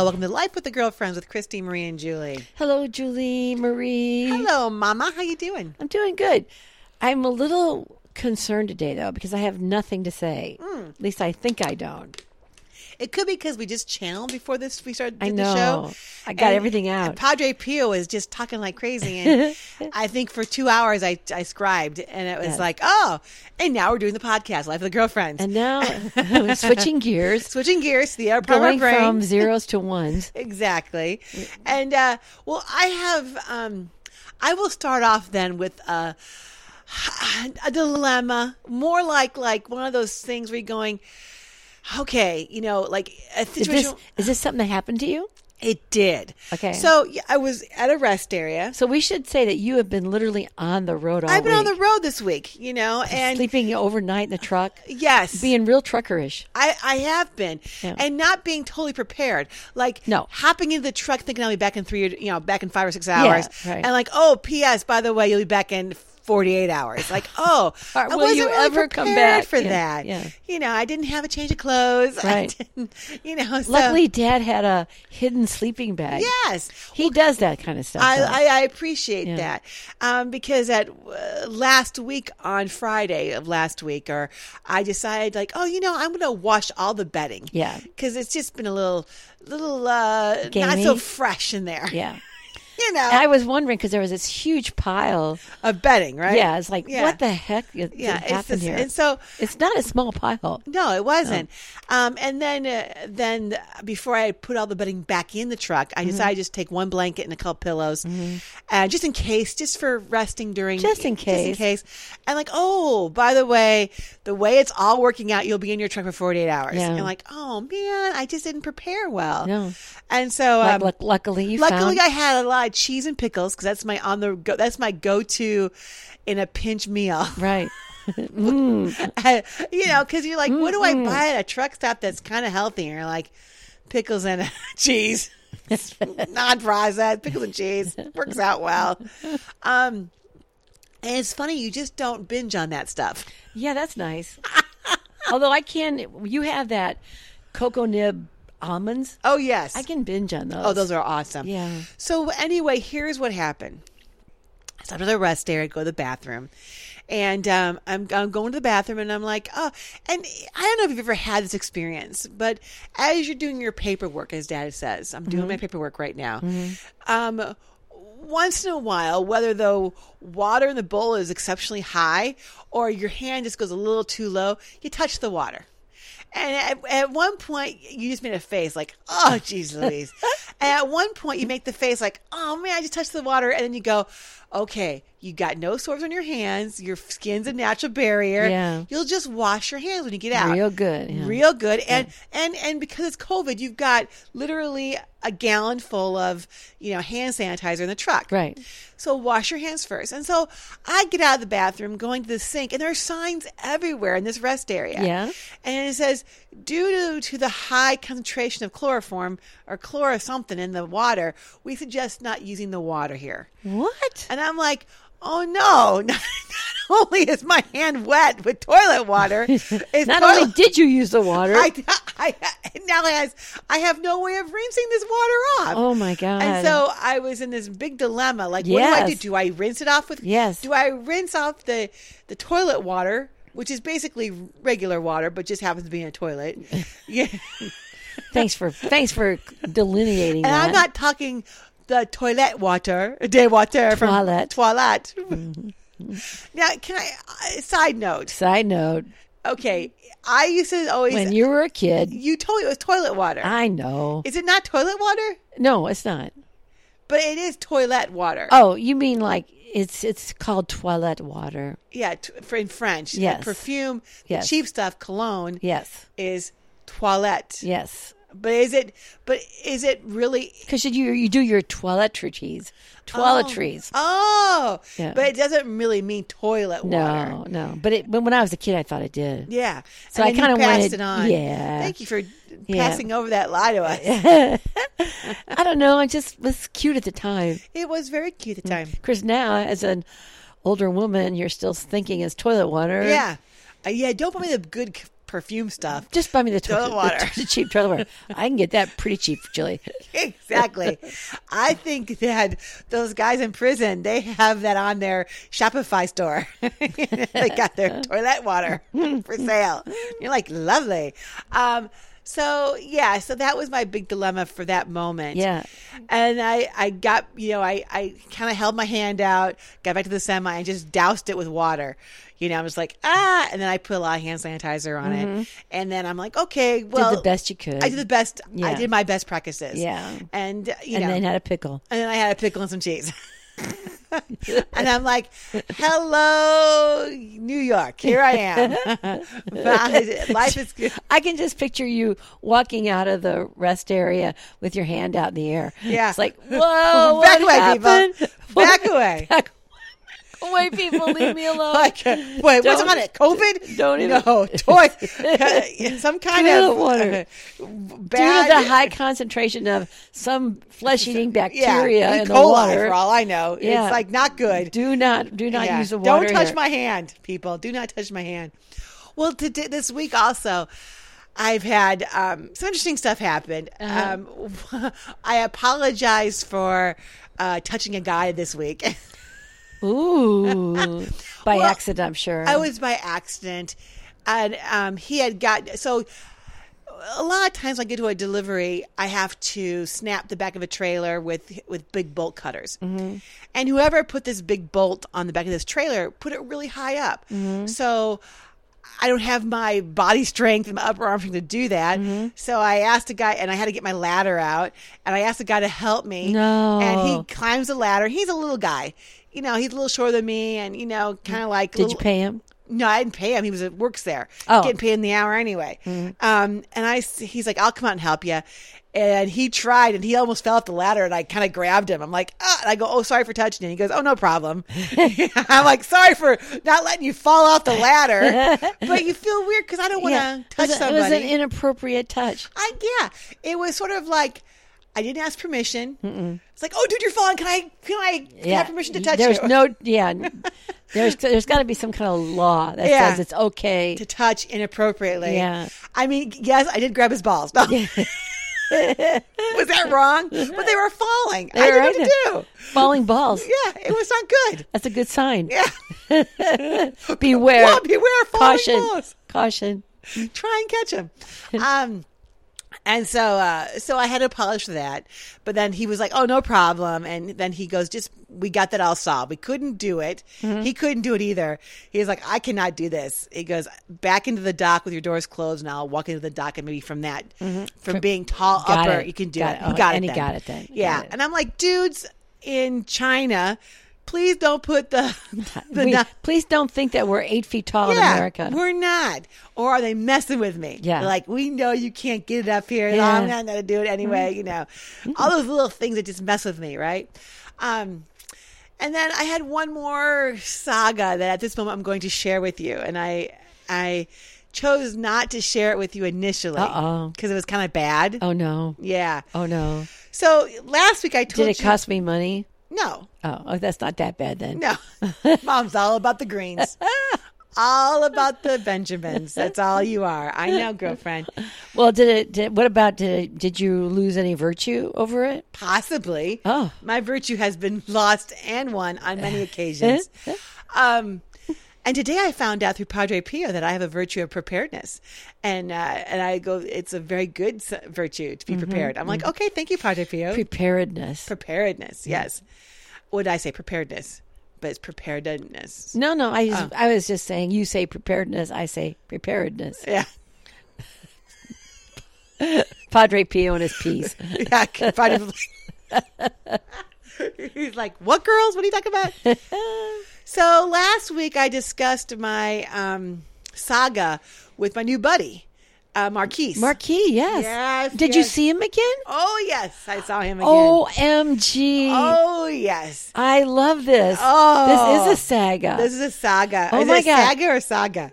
Welcome to Life with the Girlfriends with Christy, Marie, and Julie. Hello, Julie, Marie. Hello, Mama. How you doing? I'm doing good. I'm a little concerned today, though, because I have nothing to say. At least I think I don't. It could be because we just channeled before we started I the know. show. I got everything out. And Padre Pio was just talking like crazy. And I think for 2 hours I scribed. And it was like, and now we're doing the podcast, Life with the Girlfriends. And now I'm switching gears. Switching gears to the other part of our Going brain. from zeros to ones. Exactly. And, well, I will start off then with a dilemma, more like one of those things where you're going, okay, like a situation. Is this something that happened to you? It did. Okay. So I was at a rest area. So we should say that you have been literally on the road all week. I've been on the road this week, and sleeping overnight in the truck. Yes. Being real truckerish. I have been. Yeah. And not being totally prepared. Like hopping into the truck thinking I'll be back in 5 or 6 hours. Yeah, right. And like, oh, P.S., by the way, you'll be back in 48 hours. Like, I will wasn't you really ever prepared come back for Yeah, that. yeah. I didn't have a change of clothes. Right. I didn't, so. Luckily, Dad had a hidden sleeping bag. Yes. He does that kind of stuff. I appreciate that. Because last week, on Friday of last week, I decided I'm going to wash all the bedding. Yeah. Because it's just been a little not so fresh in there. Yeah. I was wondering because there was this huge pile of bedding, right? Yeah, it's like, what the heck happened here? And so it's not a small pile. No, it wasn't. And then before I put all the bedding back in the truck, I decided to just take one blanket and a couple pillows, just in case, just for resting during, just in case. And by the way it's all working out, you'll be in your truck for 48 hours. Yeah. And oh man, I just didn't prepare well. No. And so luckily I had a lot of cheese and pickles because that's my go-to in a pinch meal. Right. Because you're like, what do I buy at a truck stop that's kind of healthy? And you're like, pickles and cheese, non-processed pickles and cheese works out well. And it's funny, you just don't binge on that stuff. Yeah, that's nice. Although you have that cocoa nib almonds. Oh, yes. I can binge on those. Oh, those are awesome. Yeah. So anyway, here's what happened. I stopped at the rest area, go to the bathroom. And I'm going to the bathroom and I'm like, and I don't know if you've ever had this experience, but as you're doing your paperwork, as Dad says, I'm doing my paperwork right now. Once in a while, whether the water in the bowl is exceptionally high or your hand just goes a little too low, you touch the water. And at one point, you just made a face like, oh, geez Louise. And at one point, you make the face like, oh, man, I just touched the water. And then you go, okay, you got no sores on your hands. Your skin's a natural barrier. Yeah. You'll just wash your hands when you get out. Real good. Yeah. Real good. And because it's COVID, you've got literally a gallon full of, hand sanitizer in the truck. Right. So wash your hands first. And so I get out of the bathroom, going to the sink, and there are signs everywhere in this rest area. Yeah. And it says, due to the high concentration of chloroform or chloro something in the water, we suggest not using the water here. What? And I'm like, oh no, not only is my hand wet with toilet water, only did you use the water, I have no way of rinsing this water off. Oh my God. And so I was in this big dilemma. Like, what do I do? Do I rinse it off with? Yes. Do I rinse off the toilet water, which is basically regular water, but just happens to be in a toilet? Yeah. Thanks for delineating and that. I'm not talking the toilet water, de water from toilette. Now, can I, side note. Okay. I used to always. When you were a kid. You told me it was toilet water. I know. Is it not toilet water? No, it's not. But it is toilet water. Oh, you mean like it's called toilette water. Yeah, in French. Yes. The perfume, yes. The cheap stuff, cologne. Yes. Is toilette. Yes. But is it really? Because you do your toiletries. Oh, yeah. But it doesn't really mean toilet water. No. But when I was a kid, I thought it did. Yeah. So and I kind of wanted it on. Yeah. Thank you for passing over that lie to us. I don't know. It just was cute at the time. It was very cute at the time. Because now, as an older woman, you're still thinking it's toilet water. Yeah. Yeah. Don't buy me the good perfume stuff. Just buy me the Toilet water. the cheap toilet water. I can get that pretty cheap, Julie. Exactly. I think that those guys in prison, they have that on their Shopify store. They got their toilet water for sale. You're like, lovely. So that was my big dilemma for that moment. Yeah. And I got, I kind of held my hand out, got back to the semi and just doused it with water. I was like, and then I put a lot of hand sanitizer on it. And then I'm like, okay, well. Did the best you could. I did the best. Yeah. I did my best practices. Yeah. And, and then had a pickle. And then I had a pickle and some cheese. And I'm like, hello, New York. Here I am. Life is good. I can just picture you walking out of the rest area with your hand out in the air. Yeah. It's like, whoa, Back what away, happened? people. Back away. Back away, people. Leave me alone. Wait, what's Don't- on it? COVID? don't even- No, toy. Some kind Toilet of water. bad. Due to the high concentration of some flesh-eating bacteria E. in the coli, water. for all I know. Yeah. It's like not good. Do not Yeah. use the water. Don't touch here. my hand, people. Do not touch my hand. Well, this week also, I've had some interesting stuff happen. I apologize for touching a guy this week. Ooh, by Well, accident, I'm sure. I was by accident, and he had got so. A lot of times, when I get to a delivery, I have to snap the back of a trailer with big bolt cutters, and whoever put this big bolt on the back of this trailer put it really high up. So I don't have my body strength and my upper arm strength to do that. So I asked a guy, and I had to get my ladder out, and I asked a guy to help me. No. And he climbs the ladder. He's a little guy. He's a little shorter than me, and kind of like. Did you pay him? No, I didn't pay him. He works there. Oh. Getting paid in the hour anyway. And he's like, I'll come out and help you. And he tried, and he almost fell off the ladder, and I kind of grabbed him. I'm like, and I go, oh, sorry for touching you. And he goes, oh, no problem. I'm like, sorry for not letting you fall off the ladder. But you feel weird because I don't want to touch somebody. It was an inappropriate touch. It was sort of like, I didn't ask permission. It's like, oh, dude, you're falling. Can I have permission to touch There's you? There's got to be some kind of law that says it's okay to touch inappropriately. Yeah. I mean, yes, I did grab his balls. No. Was that wrong? But they were falling. I didn't know what to do. Falling balls. Yeah, it was not good. That's a good sign. Yeah. Beware. Well, beware falling Caution. balls. Caution. Try and catch him. And so I had to apologize for that. But then he was like, oh, no problem. And then he goes, we got that all solved. We couldn't do it. He couldn't do it either. He was like, I cannot do this. He goes, back into the dock with your doors closed, and I'll walk into the dock, and maybe from that, from being tall Got upper, it. you can do Got it. it. He Oh, got it and he then. got it then. Yeah. Got it. And I'm like, dudes in China, please don't put Please don't think that we're 8 feet tall in America. we're not. Or are they messing with me? Yeah. They're like, we know you can't get it up here. Yeah. I'm not going to do it anyway. All those little things that just mess with me, right? And then I had one more saga that at this moment I'm going to share with you. And I chose not to share it with you initially. Uh-oh. Because it was kind of bad. Oh, no. Yeah. Oh, no. So last week I told you. Did it cost me money? No. Oh, that's not that bad then. No. Mom's all about the greens. All about the Benjamins. That's all you are. I know, girlfriend. Well, did you lose any virtue over it? Possibly. Oh. My virtue has been lost and won on many occasions. And today I found out through Padre Pio that I have a virtue of preparedness. And I go, it's a very good virtue to be prepared. I'm like, okay, thank you, Padre Pio. Preparedness. Preparedness, yes. What did I say? Preparedness. But it's preparedness. No, I was just saying, you say preparedness, I say preparedness. Yeah. Padre Pio and his peas. Yeah. Padre... He's like, what girls? What are you talking about? So last week I discussed my saga with my new buddy, Marquise. Marquis, yes. Yes. Did you see him again? Oh, yes. I saw him again. OMG. Oh, yes. I love this. Oh. This is a saga. This is a saga. Oh, is my it God. saga or saga?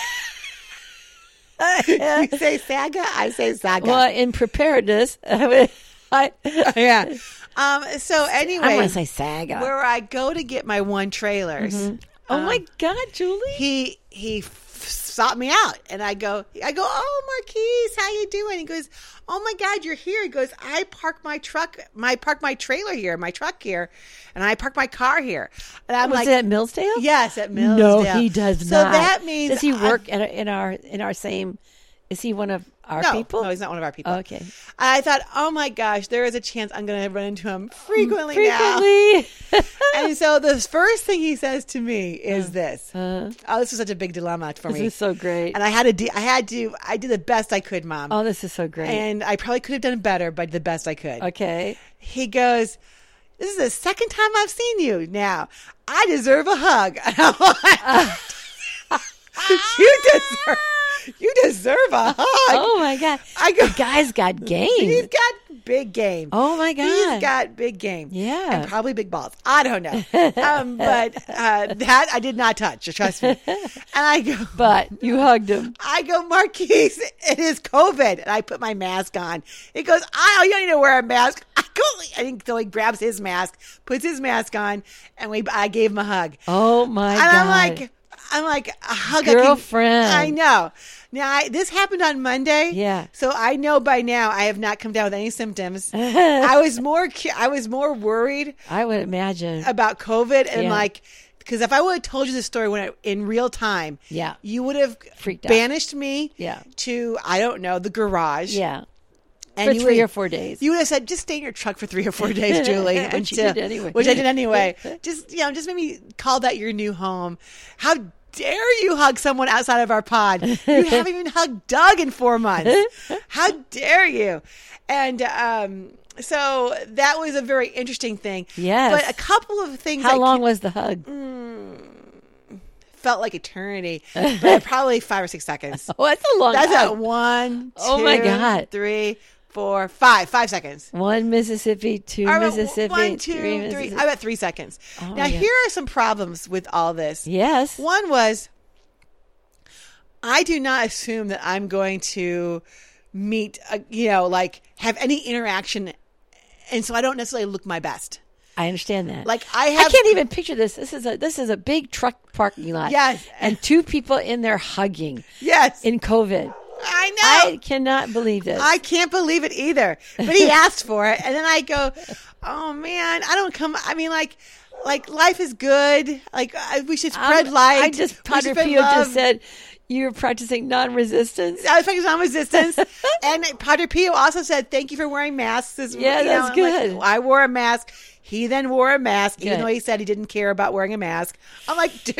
You say saga? I say saga. Well, in preparedness, Yeah. So anyway. I want to say saga. Where I go to get my one trailers, Oh my God, Julie. He sought me out, and I go, oh, Marquise, how you doing? He goes, oh my God, you're here. He goes, I park my trailer here, my truck here, and I park my car here. And I'm Was like, it at Millsdale? yes, at Millsdale. No, he does So not. that means does he work in our same? Is he one of our people? No, he's not one of our people. Okay. I thought, oh my gosh, there is a chance I'm going to run into him frequently now. And so the first thing he says to me is this. Oh, this was such a big dilemma for me. This is so great. And I did the best I could, Mom. Oh, this is so great. And I probably could have done better, but the best I could. Okay. He goes, this is the second time I've seen you now. I deserve a hug. And I'm like, you deserve a hug. Oh my God. The guy's got game. He's got big game. Oh my God. He's got big game. Yeah. And probably big balls. I don't know. But that I did not touch. Trust me. And I go, but you hugged him. I go, Marquise, it is COVID. And I put my mask on. He goes, you don't need to wear a mask. I think so he grabs his mask, puts his mask on, and I gave him a hug. Oh my God. And I'm like, a hug. Girlfriend. I know. Now, this happened on Monday. Yeah. So I know by now I have not come down with any symptoms. I was more worried. I would imagine. About COVID. And Yeah. because if I would have told you the story in real time, Yeah. you would have Freaked out. banished me Yeah. to, I don't know, the garage. Yeah. And For you 3 would- or 4 days. You would have said, just stay in your truck for 3 or 4 days, Julie. Which you did anyway. Which I did anyway. Just maybe call that your new home. How dare you hug someone outside of our pod? You haven't even hugged Doug in 4 months. How dare you? And so that was a very interesting thing. Yes. But a couple of things. How long was the hug? Felt like eternity, but probably 5 or 6 seconds. Oh, that's a long That's hug. at 1, 2, Oh, my God. 3, 4, 5. 5 seconds. 1 Mississippi, 2 All right, Mississippi, 1, 2, 3 3. Mississippi. I'm at 3 seconds. Oh, now, yeah. here are some problems with all this. Yes. One was, I do not assume that I'm going to meet, have any interaction, and so I don't necessarily look my best. I understand that. I can't even picture this. This is a big truck parking lot. Yes. And 2 people in there hugging Yes. in COVID. I know. I cannot believe this. I can't believe it either. But he asked for it, and then I go, "Oh man, I don't come. I mean, like life is good. We should spread light." Padre Pio just said you're practicing non-resistance. I was practicing non-resistance, and Padre Pio also said, "Thank you for wearing masks." Yeah, that's I'm good. like, I wore a mask. He then wore a mask, even Good. though he said he didn't care about wearing a mask. I'm like, dude.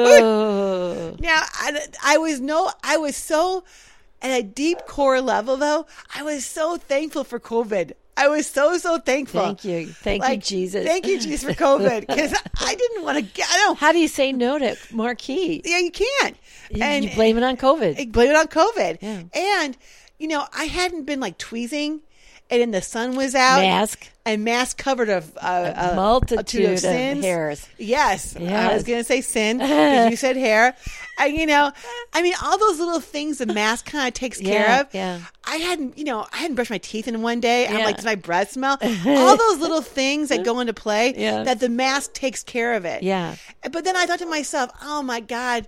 Oh. Now, I was so, at a deep core level, though, I was so thankful for COVID. I was so thankful. Thank you. Thank you, Jesus. Thank you, Jesus, for COVID. Because I didn't want to get, How do you say no to Marquis? yeah, you can't. And you blame it on COVID. blame it on COVID. Yeah. And, I hadn't been tweezing, and then the sun was out. Mask covered a multitude of sins. hairs. Yes. I Yes. was going to say sin because you said hair. And, all those little things the mask kind of takes care of. Yeah. I hadn't brushed my teeth in one day. I'm Yeah. like, does my breath smell? All those little things that go into play Yeah. that the mask takes care of it. Yeah. But then I thought to myself, oh my God,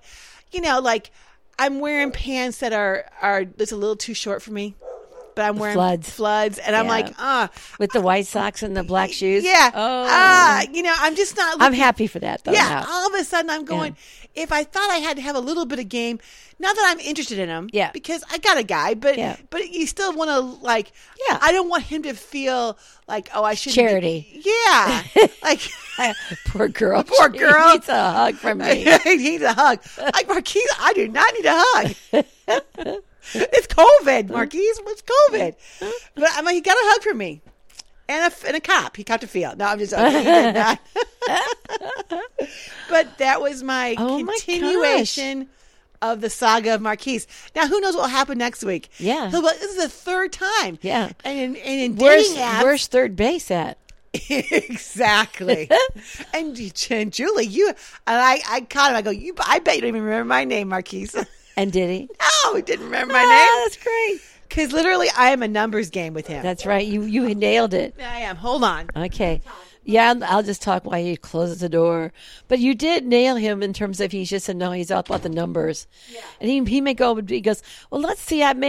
I'm wearing pants that are just a little too short for me. But I'm wearing floods, and I'm Yeah. like, With the white socks and the black shoes. yeah, Oh. I'm just not. I'm happy for that, though. Yeah, now. all of a sudden I'm going. If I thought I had to have a little bit of game, not that I'm interested in him, Yeah. because I got a guy, but Yeah. but you still want to Yeah. I don't want him to feel like, oh, I should Charity. Yeah, like Poor girl. Poor She girl. needs a hug from me. he needs a hug. Like Marquise, I do not need a hug. It's COVID, Marquise. It's COVID. But I mean, he got a hug from me. And a cop. He copped a field. No, I'm just joking. He did not. But that was my continuation of the saga of Marquise. Now, who knows what will happen next week? Yeah. This is the third time. Yeah. And in Where's dating apps. where's third base at? Exactly. and Julie, I caught him. I go, I bet you don't even remember my name, Marquise. And did he? No, he didn't remember my name. That's great. Because literally, I am a numbers game with him. That's right. You nailed it. I am. Hold on. Okay. Yeah, I'll just talk while he closes the door. But you did nail him in terms of he's just a no. He's all about the numbers, and he may go. He goes, well, let's see. I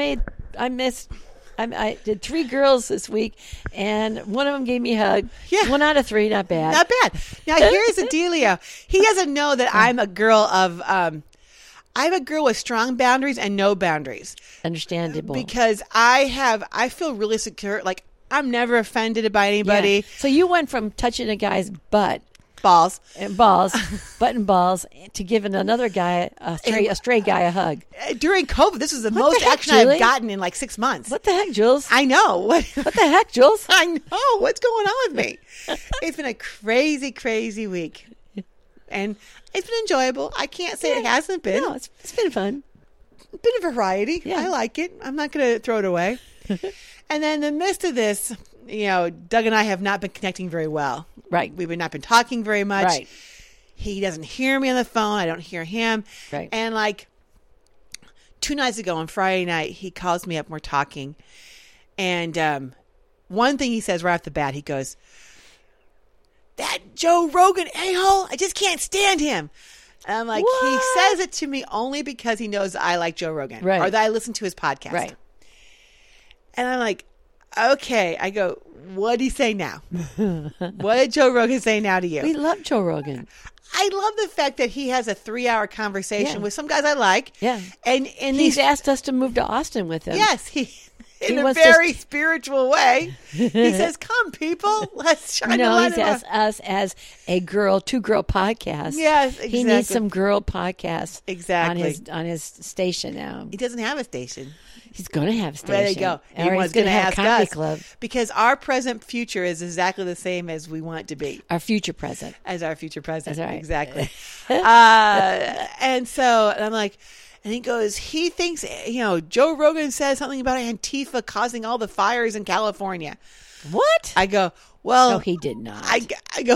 did 3 girls this week, and one of them gave me a hug. Yeah. 1 out of 3, not bad. Not bad. Now here's the dealio. He doesn't know that I'm a girl of. I'm a girl with strong boundaries and no boundaries. Understandable. Because I feel really secure. Like, I'm never offended by anybody. Yeah. So you went from touching a guy's butt Balls. and balls, butt and balls, to giving another guy a stray guy a hug. During COVID, this was the What most the heck, action I've Julie? gotten in like 6 months. What the heck, Jules? I know. What the heck, Jules? I know. What's going on with me? It's been a crazy, crazy week. And it's been enjoyable. I can't say it hasn't been. No, it's been fun. A bit of variety. Yeah. I like it. I'm not going to throw it away. And then in the midst of this, Doug and I have not been connecting very well. Right. We've not been talking very much. Right. He doesn't hear me on the phone. I don't hear him. Right. And like 2 nights ago on Friday night, he calls me up and we're talking. And one thing he says right off the bat, he goes, that Joe Rogan a-hole, I just can't stand him. And I'm like, What? he says it to me only because he knows I like Joe Rogan. Right. Or that I listen to his podcast. Right. And I'm like, okay. I go, what did he say now? What did Joe Rogan say now to you? We love Joe Rogan. I love the fact that he has a 3-hour conversation Yeah. with some guys I like. Yeah. And He's asked us to move to Austin with him. yes, he in a wants very to- spiritual way. He says, come people, let's shine the No, light he's of our-" asked us as a two-girl podcast. Yes, He needs exactly. some girl podcasts Exactly. on his station now. He doesn't have a station. He's going to have a station. There you go. Or he's Everyone's going going to to have ask a comedy us club. because our present future is exactly the same as we want it to be. Our future present. As our future president. That's right. Exactly. And so and I'm like, and he goes, he thinks, Joe Rogan says something about Antifa causing all the fires in California. What? I go, well, No, he did not. I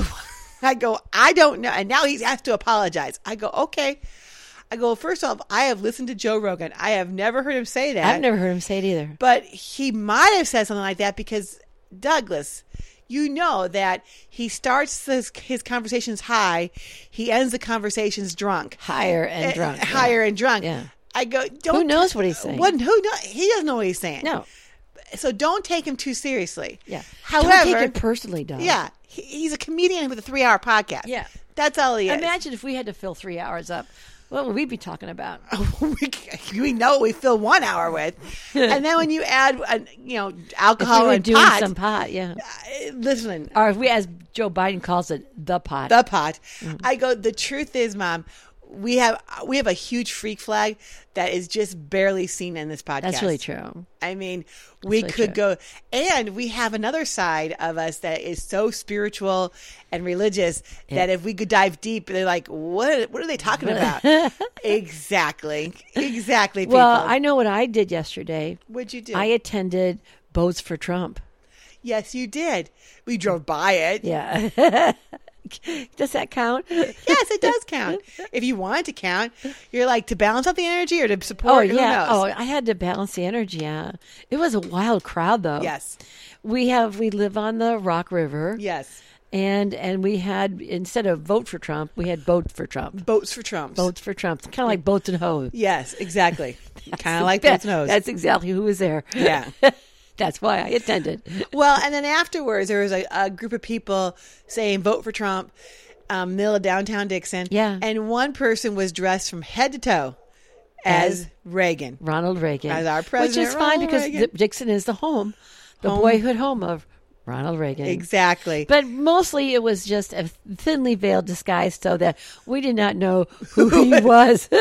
go, I don't know. And now he's asked to apologize. I go, okay. I go, first off, I have listened to Joe Rogan. I have never heard him say that. I've never heard him say it either. But he might have said something like that because, Douglas, you know that he starts his conversations high. He ends the conversations drunk. Higher and drunk. Higher and drunk. Yeah. I go, don't. Who knows what he's saying? Who knows? He doesn't know what he's saying. No. So don't take him too seriously. Yeah. However, Don't take it personally, Doug. yeah, he's a comedian with a 3-hour podcast. Yeah. That's all he is. Imagine if we had to fill 3 hours up. What would we be talking about? we know we fill 1 hour with, and then when you add, alcohol If we were and doing pot. some pot, yeah. Listen, Or if we, as Joe Biden calls it, the pot. the pot. Mm-hmm. I go. The truth is, Mom, we have a huge freak flag that is just barely seen in this podcast. That's really true. I mean, we really could true. go, and we have another side of us that is so spiritual and religious that if we could dive deep, they're like, what are they talking about? Exactly. People. Well, I know what I did yesterday. What'd you do? I attended Votes for Trump. Yes, you did. We drove by it. Yeah. Does that count? Yes, it does count. If you want it to count, you're like to balance out the energy or to support. Oh, Who yeah. knows? Oh, I had to balance the energy. Yeah. It was a wild crowd, though. Yes. We live on the Rock River. Yes. And we had, instead of vote for Trump, we had boat for Trump. Boats for Trump. Boats for Trump. Kind of like boats and hoes. Yes, exactly. Kind of like boats and hoes. That's exactly who was there. Yeah. That's why I attended. Well, and then afterwards, there was a group of people saying vote for Trump, middle of downtown Dixon. Yeah. And one person was dressed from head to toe as Reagan. Ronald Reagan. As our Which president, is fine Ronald because Reagan. Dixon is the boyhood home of Ronald Reagan. Exactly. But mostly it was just a thinly veiled disguise so that we did not know who he was.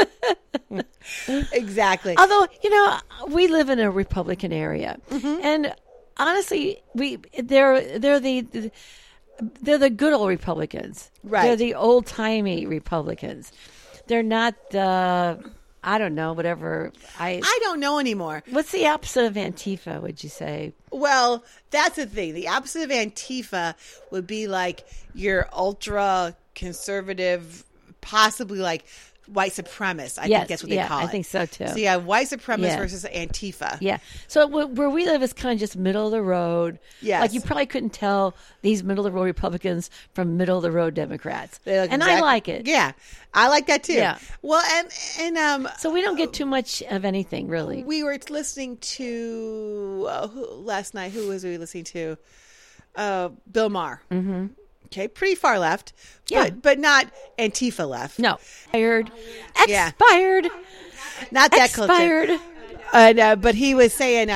Exactly. Although, we live in a Republican area. Mm-hmm. And honestly, they're the good old Republicans. Right. They're the old-timey Republicans. They're not the, I don't know, whatever. I don't know anymore. What's the opposite of Antifa, would you say? Well, that's the thing. The opposite of Antifa would be like your ultra conservative, possibly like white supremacists. I think that's what they call it. I think so too. So you have white supremacists versus Antifa. Yeah. So where we live is kind of just middle of the road. Yes. Like you probably couldn't tell these middle of the road Republicans from middle of the road Democrats. And I like it. Yeah. I like that too. Yeah. Well, and so we don't get too much of anything really. we were listening to last night. Who was we listening to? Bill Maher. Mm-hmm. Okay, pretty far left, but not Antifa left. No, expired. Not that expired. culture. And but he was saying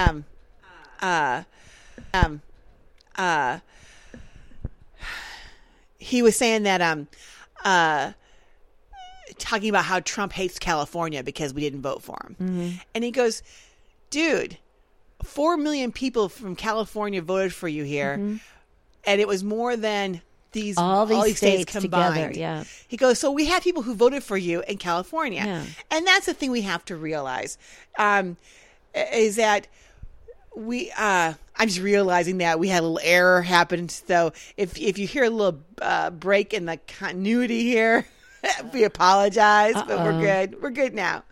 he was saying that talking about how Trump hates California because we didn't vote for him. Mm-hmm. And he goes, dude, 4 million people from California voted for you here. Mm-hmm. And it was more than all these states combined. Together, yeah. He goes, so we have people who voted for you in California. Yeah. And that's the thing we have to realize, is that I'm just realizing that we had a little error happen. So if you hear a little break in the continuity here, we apologize, but we're good. We're good now.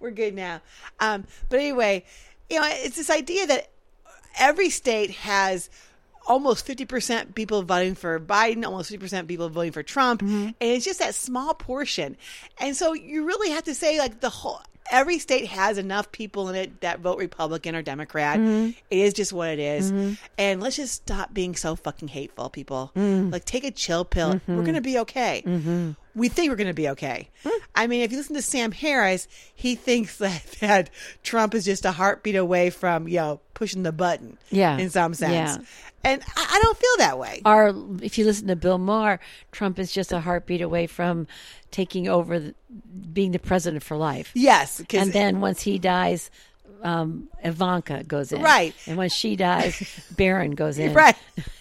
But anyway, it's this idea that every state has almost 50% people voting for Biden, almost 50% people voting for Trump. Mm-hmm. And it's just that small portion. And so you really have to say like every state has enough people in it that vote Republican or Democrat. Mm-hmm. It is just what it is. Mm-hmm. And let's just stop being so fucking hateful, people. Mm-hmm. Like take a chill pill. Mm-hmm. We're going to be okay. Mm-hmm. We think we're going to be okay. Mm-hmm. I mean, if you listen to Sam Harris, he thinks that Trump is just a heartbeat away from, pushing the button in some sense. Yeah. And I don't feel that way. Or if you listen to Bill Maher, Trump is just a heartbeat away from taking over, being the president for life. Yes. And then once he dies, Ivanka goes in. Right. And when she dies, Barron goes in. Right.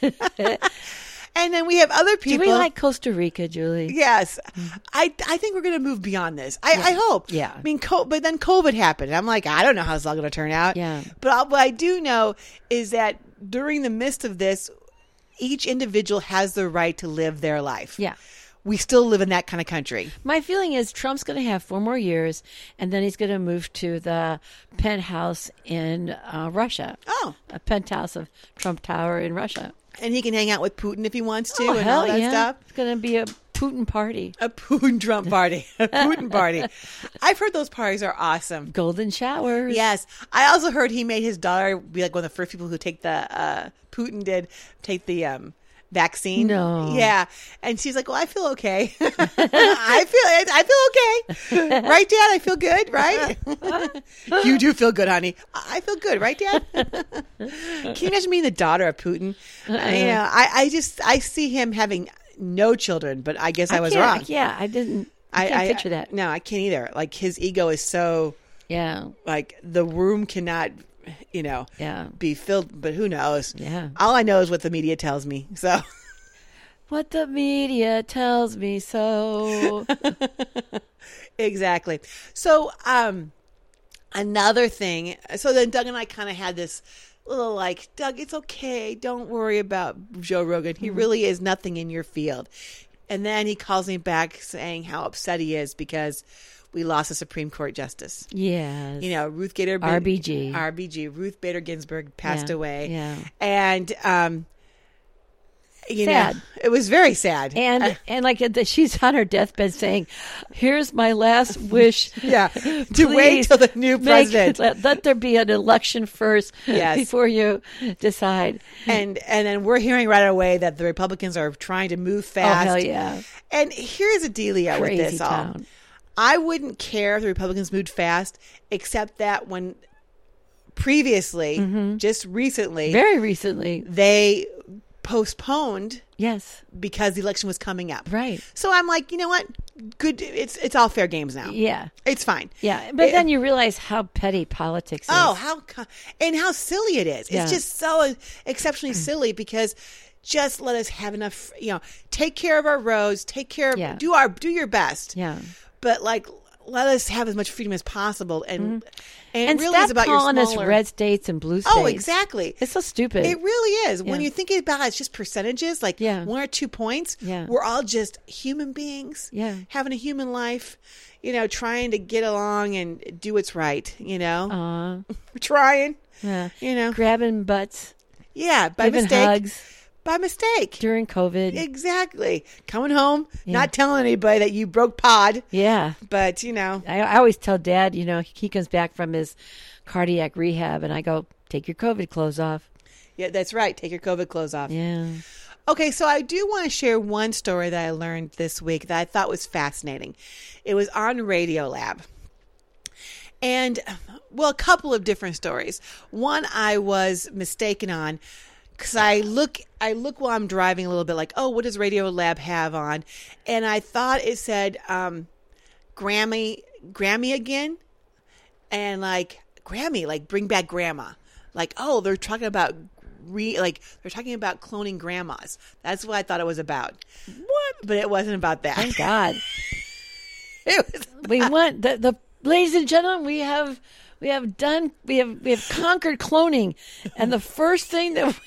And then we have other people. Do we like Costa Rica, Julie? Yes. I think we're going to move beyond this. I hope. Yeah. I mean, but then COVID happened. I'm like, I don't know how it's all going to turn out. Yeah. But what I do know is that during the midst of this, each individual has the right to live their life. Yeah. We still live in that kind of country. My feeling is Trump's going to have 4 more years, and then he's going to move to the penthouse in Russia. Oh. A penthouse of Trump Tower in Russia. And he can hang out with Putin if he wants to and all that stuff. It's going to be a Putin party. A Putin-Trump party. A Putin party. I've heard those parties are awesome. Golden showers. Yes. I also heard he made his daughter be like one of the first people who take the, Putin did, take the vaccine. No. Yeah. And she's like, well, I feel okay. I feel okay. Right, Dad? I feel good, right? You do feel good, honey. I feel good, right, Dad? Can you imagine being the daughter of Putin? I see him having no children, but I guess I was wrong. Yeah, I can't picture that. No, I can't either. Like his ego is so, like the room cannot, be filled, but who knows? Yeah. All I know is what the media tells me. So what the media tells me so. Exactly. So, another thing, so then Doug and I kind of had this little like, Doug, it's okay. Don't worry about Joe Rogan. He really is nothing in your field. And then he calls me back saying how upset he is because we lost a Supreme Court justice. Yes. Ruth Bader RBG. Ruth Bader Ginsburg passed away. Yeah. And, sad. It was very sad. And like she's on her deathbed saying, here's my last wish. To wait till the new president. Let there be an election first yes. before you decide. And then we're hearing right away that the Republicans are trying to move fast. Oh, hell yeah. And here's a dealio with this all. I wouldn't care if the Republicans moved fast, except that when previously, just recently. Very recently. They postponed because the election was coming up. Right. So I'm like, you know what? Good. It's all fair games now. Yeah. It's fine. Yeah. But then you realize how petty politics is. Oh, how silly it is. It's just so exceptionally silly because just let us have enough, take care of our roads, take care of, do your best. Yeah. But like, let us have as much freedom as possible, and And it really stop is about your calling us smaller. red states and blue states. Oh, exactly. It's so stupid. It really is. When Yeah. you think about it, it's just percentages, like Yeah. 1 or 2 points. Yeah. We're all just human beings, Yeah. having a human life, trying to get along and do what's right, Aw, We're trying, yeah. Grabbing butts, Yeah, by giving mistake. hugs By mistake. during COVID. Exactly. Coming home, not telling anybody that you broke pod, Yeah. but, I always tell Dad, he comes back from his cardiac rehab, and I go, take your COVID clothes off. yeah, that's right. Take your COVID clothes off. Yeah. Okay, so I do want to share one story that I learned this week that I thought was fascinating. It was on Radiolab. And, well, a couple of different stories. One I was mistaken on because I look while I'm driving a little bit like, oh, what does Radiolab have on? And I thought it said Grammy again. And like, Grammy, like bring back grandma. Like, oh, they're talking about they're talking about cloning grandmas. That's what I thought it was about. What? But it wasn't about that. Thank God. It was We want the ladies and gentlemen, we have conquered cloning, and the first thing that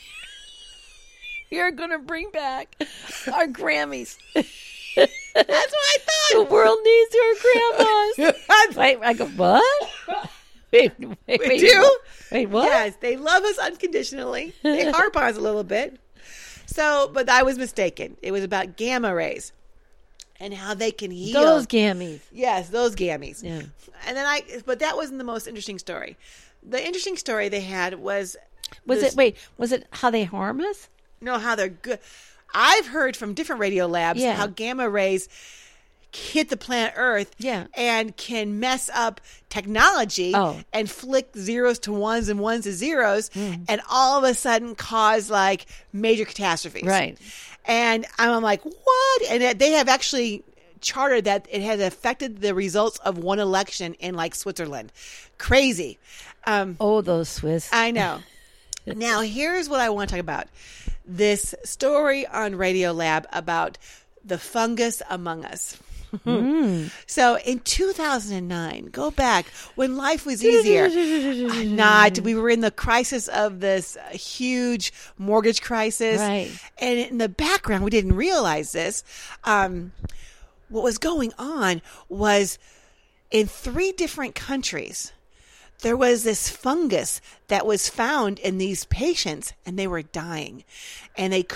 we are going to bring back are Grammys. That's what I The thought. world needs our grandmas. Wait, I go, what? Wait, We do? Wait, what? Yes, they love us unconditionally. They harp on us a little bit. So, but I was mistaken. It was about gamma rays and how they can heal. Those gammies. Yes, those gammies. Yeah. And then but that wasn't the most interesting story. The interesting story they had was Was this- it how they harm us? how they're good. I've heard from different radio labs Yeah. how gamma rays hit the planet Earth Yeah. and can mess up technology Oh. and flick zeros to ones and ones to zeros and all of a sudden cause like major catastrophes. Right. And I'm like, what? And they have actually charted that it has affected the results of one election in like Switzerland. Crazy. Oh, those Swiss. I know. Now, here's what I want to talk about. This story on Radiolab about the fungus among us. So in 2009, go back when life was easier. We were in the crisis of this huge mortgage crisis. Right. And in the background, we didn't realize this. What was going on was in 3 different countries, there was this fungus that was found in these patients and they were dying and it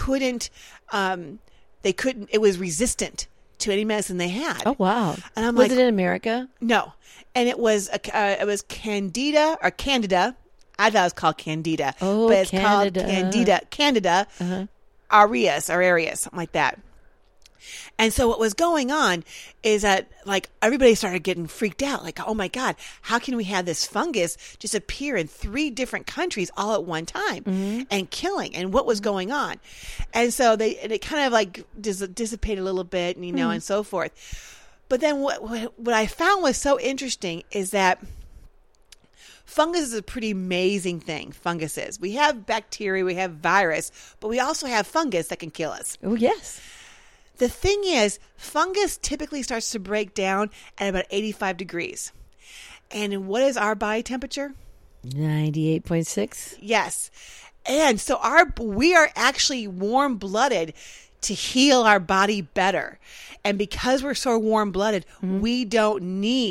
was resistant to any medicine they had. Oh, wow. And I'm was like, it in America? no. And it was Candida. I thought it was called Candida. Oh, but it's Candida. called Candida aureus, something like that. And so what was going on is that like everybody started getting freaked out. Like, oh my God, how can we have this fungus just appear in 3 different countries all at one time and killing? And what was going on? And so it kind of like dissipated a little bit, and, and so forth. But then what I found was so interesting is that fungus is a pretty amazing thing. Fungus is. We have bacteria, we have virus, but we also have fungus that can kill us. Oh, yes. The thing is, fungus typically starts to break down at about 85 degrees. And what is our body temperature? 98.6. Yes. And so we are actually warm-blooded to heal our body better. And because we're so warm-blooded, we don't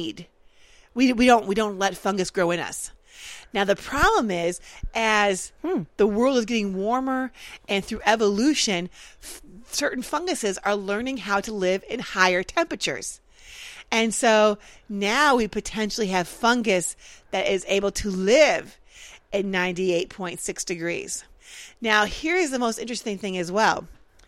let fungus grow in us. Now, the problem is, as the world is getting warmer and through evolution, certain funguses are learning how to live in higher temperatures. And so now we potentially have fungus that is able to live at 98.6 degrees. Now, here's the most interesting thing as well.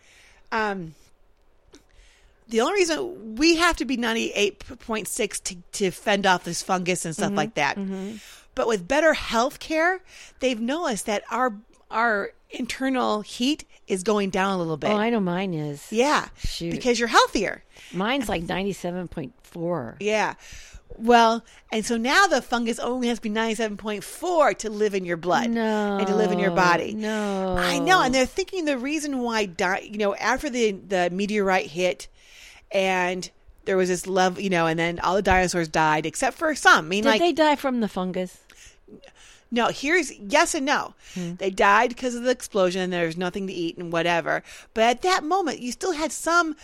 The only reason we have to be 98.6 to fend off this fungus and stuff like that. But with better health care, they've noticed that our internal heat is going down a little bit. Oh, I know mine is. Yeah. Shoot. Because you're healthier. Mine's like 97.4. Yeah. Well, and so now the fungus only has to be 97.4 to live in your blood. No. And to live in your body. No. I know. And they're thinking the reason why, after the meteorite hit and there was this love, and then all the dinosaurs died except for some. I mean, Did they die from the fungus? no, here's yes and no. They died because of the explosion and there was nothing to eat and whatever. But at that moment, you still had some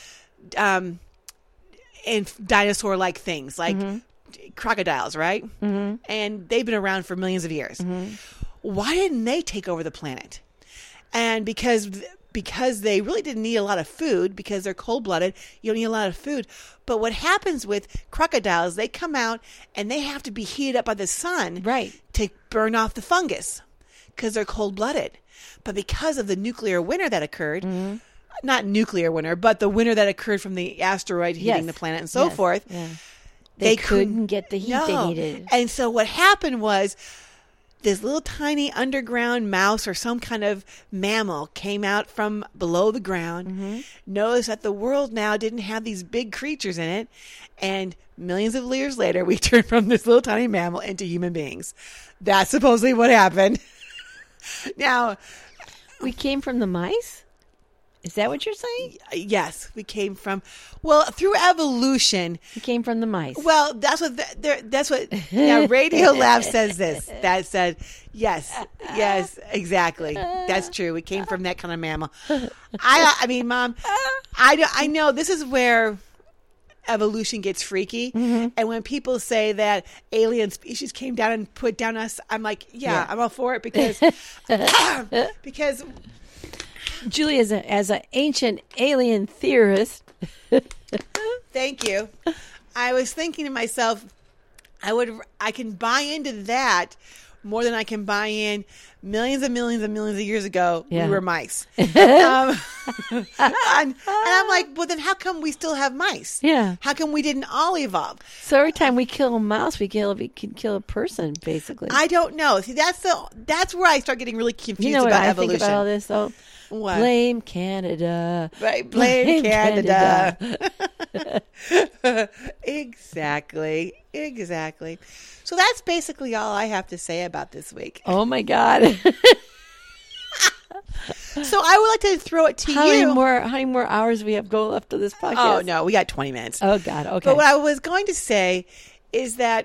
dinosaur-like things like crocodiles, right? Mm-hmm. And they've been around for millions of years. Mm-hmm. Why didn't they take over the planet? And because they really didn't need a lot of food, because they're cold-blooded, you don't need a lot of food. But what happens with crocodiles, they come out and they have to be heated up by the sun to burn off the fungus because they're cold-blooded. But because of the nuclear winter that occurred, not nuclear winter, but the winter that occurred from the asteroid hitting the planet and so forth, they couldn't get the heat they needed. And so what happened was this little tiny underground mouse or some kind of mammal came out from below the ground, noticed that the world now didn't have these big creatures in it, and millions of years later, we turned from this little tiny mammal into human beings. That's supposedly what happened. Now, we came from the mice? Is that what you're saying? Yes, we came from, through evolution. We came from the mice. Well, that's what now Radio Lab says this. That said, yes, exactly. That's true. We came from that kind of mammal. I mean, Mom, I know this is where evolution gets freaky. And when people say that alien species came down and put down us, I'm like, I'm all for it because Julie, as an ancient alien theorist. Thank you. I was thinking to myself, I can buy into that more than I can buy in millions and millions and millions of years ago. We were mice. And I'm like, well, then how come we still have mice? Yeah. How come we didn't all evolve? So every time we kill a mouse, we can kill a person, basically. I don't know. See, that's where I start getting really confused about evolution. Think about all this, though? What? Blame Canada. Right, blame Canada. Exactly. So that's basically all I have to say about this week. Oh my God. So I would like to throw it to you. How many more hours we have go left of this podcast? Oh no, we got 20 minutes. Oh God, okay. But what I was going to say is that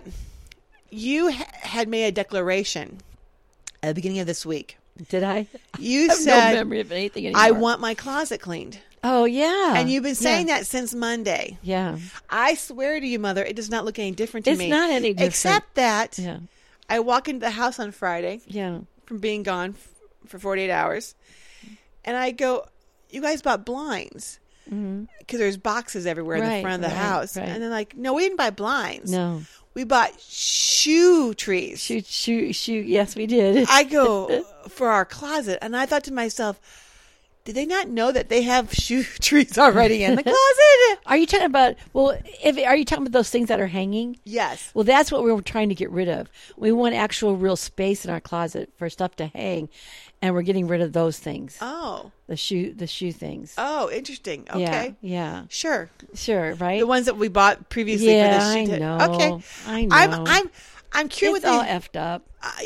you had made a declaration at the beginning of this week. Did I? You I have said, no memory of anything anymore. I want my closet cleaned. Oh, yeah. And you've been saying that since Monday. Yeah. I swear to you, Mother, it does not look any different to me. It's not any different. Except that I walk into the house on Friday from being gone for 48 hours. And I go, you guys bought blinds. Because there's boxes everywhere in the front of the house. Right. And they're like, no, we didn't buy blinds. No. We bought shoe trees. Shoe. Yes, we did. I go for our closet, and I thought to myself, did they not know that they have shoe trees already in the closet? Are you talking about, are you talking about those things that are hanging? Yes. Well, that's what we were trying to get rid of. We want actual real space in our closet for stuff to hang, and we're getting rid of those things. Oh. The shoe things. Oh, interesting. Okay. Yeah. Sure, right? The ones that we bought previously for the shoe. I know. Okay. I know. I'm curious. It's all effed up.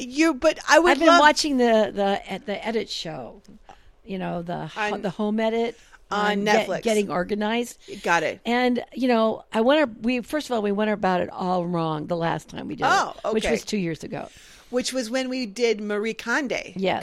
I've been watching the edit show. You know, the home edit on Netflix. Getting organized. Got it. And, first of all, we went about it all wrong the last time we did it. Okay. Which was 2 years ago. Which was when we did Marie Kondo. Yes.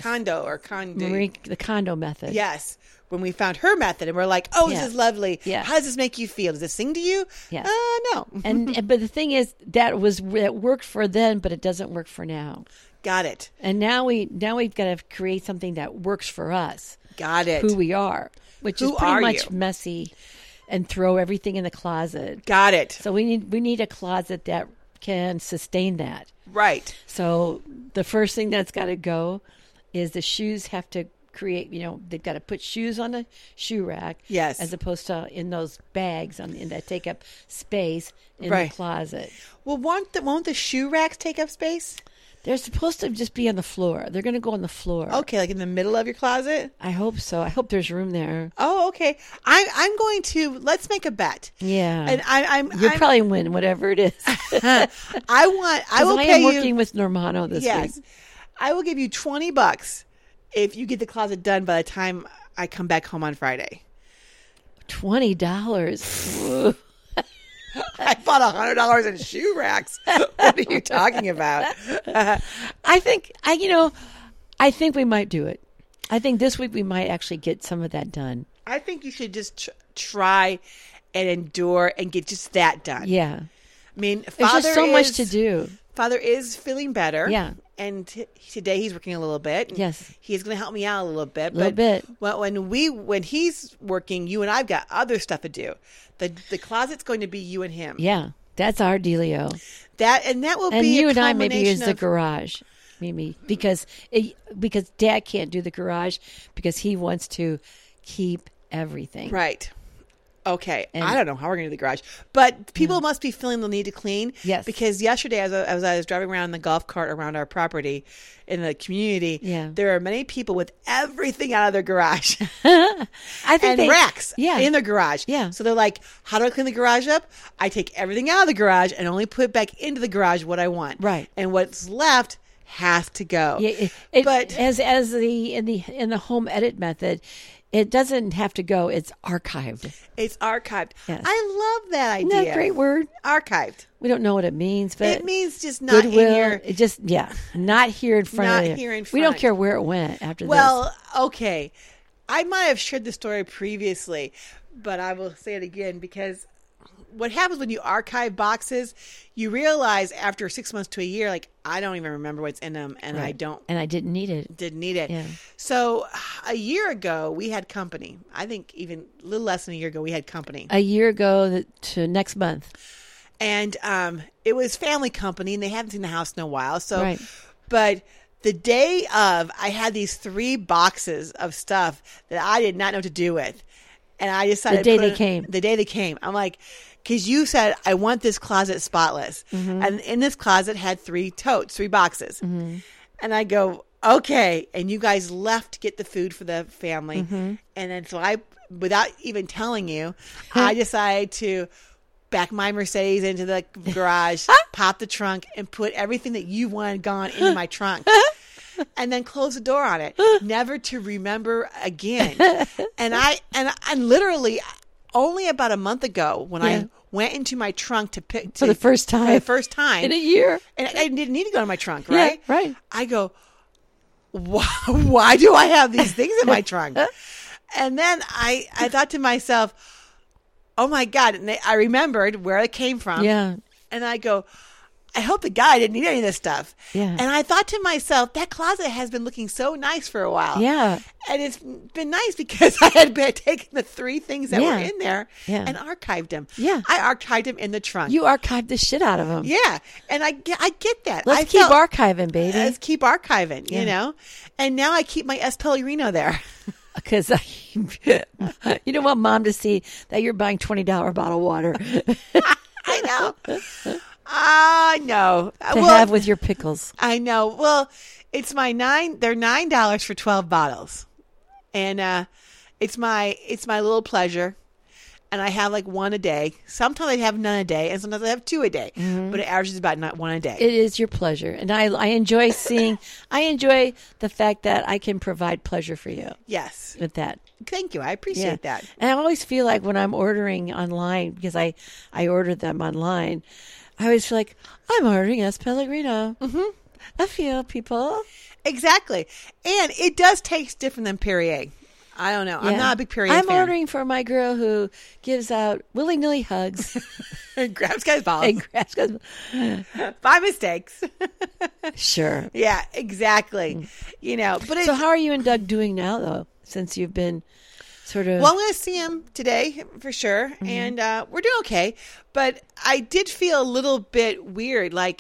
The Kondo method. Yes. When we found her method and we're like, this is lovely. Yeah. How does this make you feel? Does it sing to you? Yes. No. But the thing is, that worked for then, but it doesn't work for now. Got it. And now we've got to create something that works for us. Got it. Who we are, which is pretty much messy, and throw everything in the closet. Got it. So we need a closet that can sustain that. Right. So the first thing that's got to go is the shoes have to create, they've got to put shoes on the shoe rack. Yes. As opposed to in those bags that take up space in the closet. Well, won't the shoe racks take up space? They're supposed to just be on the floor. They're going to go on the floor. Okay, like in the middle of your closet? I hope so. I hope there's room there. Oh, okay. I'm going to, let's make a bet. Yeah. And you'll probably win whatever it is. I will pay am you. working with Normano this week. I will give you $20 if you get the closet done by the time I come back home on Friday. $20. bought $100 in shoe racks. What are you talking about? I think we might do it. I think this week we might actually get some of that done. I think you should just try and endure and get just that done. Yeah. I mean, There's just so much to do. Father is feeling better. Yeah. And today he's working a little bit. Yes. He's going to help me out a little bit. But when he's working, you and I've got other stuff to do. The closet's going to be you and him. Yeah. That's our dealio. That will and be you a and I maybe use culmination the garage. Mimi, because Dad can't do the garage because he wants to keep everything. Right. Okay. And I don't know how we're going to do the garage, but people must be feeling the need to clean. Yes. Because yesterday, as I was driving around in the golf cart around our property in the community, there are many people with everything out of their garage. I think racks in their garage. Yeah. So they're like, how do I clean the garage up? I take everything out of the garage and only put back into the garage what I want. Right. And what's left has to go. Yeah, but as in the home edit method, it doesn't have to go. It's archived. It's archived. Yes. I love that idea. Isn't that a great word? Archived. We don't know what it means, but it means just not goodwill. in your. It just not here in front not of you. Here in front. We don't care where it went after this. Well, okay. I might have shared the story previously, but I will say it again because what happens when you archive boxes, you realize after 6 months to a year, like, I don't even remember what's in them, and right. I don't. And I didn't need it. Didn't need it. Yeah. So a year ago, we had company. I think even a little less than a year ago, we had company. A year ago to next month. And it was family company, and they haven't seen the house in a while. So, right. But the day of, I had these 3 boxes of stuff that I did not know what to do with. And I decided the day they came. I'm like, because you said, I want this closet spotless. Mm-hmm. And in this closet had 3 totes, 3 boxes. Mm-hmm. And I go, okay. And you guys left to get the food for the family. Mm-hmm. And then so I, without even telling you, I decided to back my Mercedes into the garage, pop the trunk, and put everything that you wanted gone into my trunk. And then close the door on it, never to remember again. And I literally only about a month ago when I went into my trunk to pick for the first time in a year, and I didn't need to go to my trunk, right? Yeah, right. I go, why do I have these things in my trunk? And then I thought to myself, oh my God! And I remembered where it came from. Yeah. And I go, I hope the guy didn't need any of this stuff. Yeah. And I thought to myself, that closet has been looking so nice for a while. Yeah. And it's been nice because I had taken the 3 things that were in there and archived them. Yeah. I archived them in the trunk. You archived the shit out of them. Yeah. And I get that. Let's keep archiving, baby. Let's keep archiving, you know. And now I keep my S. Pellegrino there. Because you don't want Mom to see that you're buying $20 bottled water. I know. I know. To have with your pickles. I know. Well, it's they're $9 for 12 bottles. And it's my little pleasure. And I have like 1 a day. Sometimes I have none a day, and sometimes I have 2 a day. Mm-hmm. But it averages about 1 a day. It is your pleasure. And I enjoy I enjoy the fact that I can provide pleasure for you. Yes. With that. Thank you. I appreciate that. And I always feel like when I'm ordering online, because I ordered them online, I always feel like I'm ordering S. Pellegrino. Mm-hmm. A few people. Exactly. And it does taste different than Perrier. I don't know. Yeah. I'm not a big Perrier fan. I'm ordering for my girl who gives out willy-nilly hugs. And grabs guys' balls. And grabs guys' by mistakes. Sure. Yeah, exactly. You know, but so how are you and Doug doing now, though, since you've been sort of... Well, I'm going to see him today for sure. Mm-hmm. And we're doing okay. But I did feel a little bit weird. Like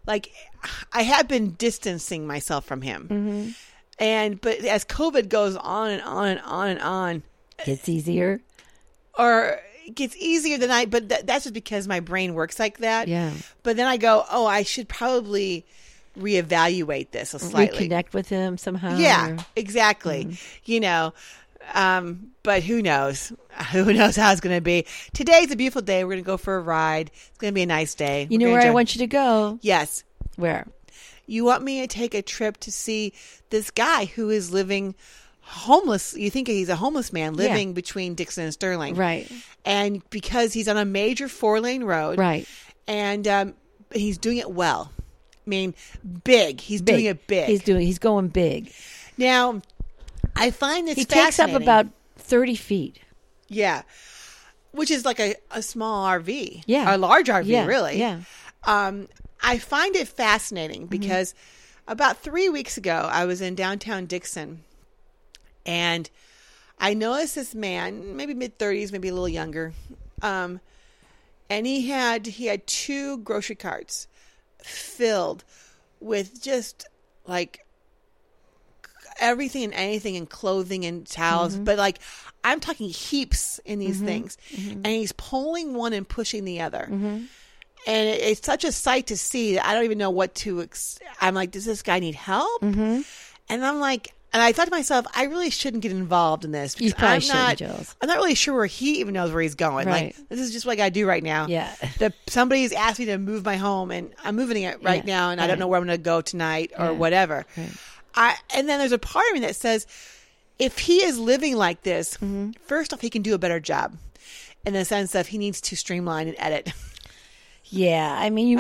I have been distancing myself from him. Mm-hmm. But as COVID goes on and on and on and on, gets easier, or it gets easier than but that's just because my brain works like that. Yeah. But then I go, oh, I should probably reevaluate this slightly. Reconnect with him somehow. Yeah, exactly. Mm-hmm. You know, but who knows? Who knows how it's going to be? Today's a beautiful day. We're going to go for a ride. It's going to be a nice day. You know where I want you to go? Yes. Where? You want me to take a trip to see this guy who is living homeless. You think he's a homeless man living between Dixon and Sterling. Right. And because he's on a major 4-lane road. Right. And he's doing it well. I mean, big. He's doing it big. He's going big. Now, I find this He takes up fascinating. about 30 feet. Yeah. Which is like a small RV. Yeah. A large RV, Yeah. really. Yeah. I find it fascinating because about 3 weeks ago, I was in downtown Dixon, and I noticed this man, maybe mid-30s, maybe a little younger, and he had 2 grocery carts filled with just like everything and anything and clothing and towels, but like I'm talking heaps in these things, and he's pulling one and pushing the other. And it's such a sight to see that I don't even know what to. I'm like, does this guy need help? And I'm like, and I thought to myself, I really shouldn't get involved in this because probably shouldn't, Jules. I'm not really sure where he even knows where he's going. Right. Like, this is just what I got to do right now. Yeah. Somebody's asked me to move my home, and I'm moving it right now, and I don't know where I'm going to go tonight or whatever. Right. And then there's a part of me that says, if he is living like this, first off, he can do a better job in the sense of he needs to streamline and edit. Yeah, I mean,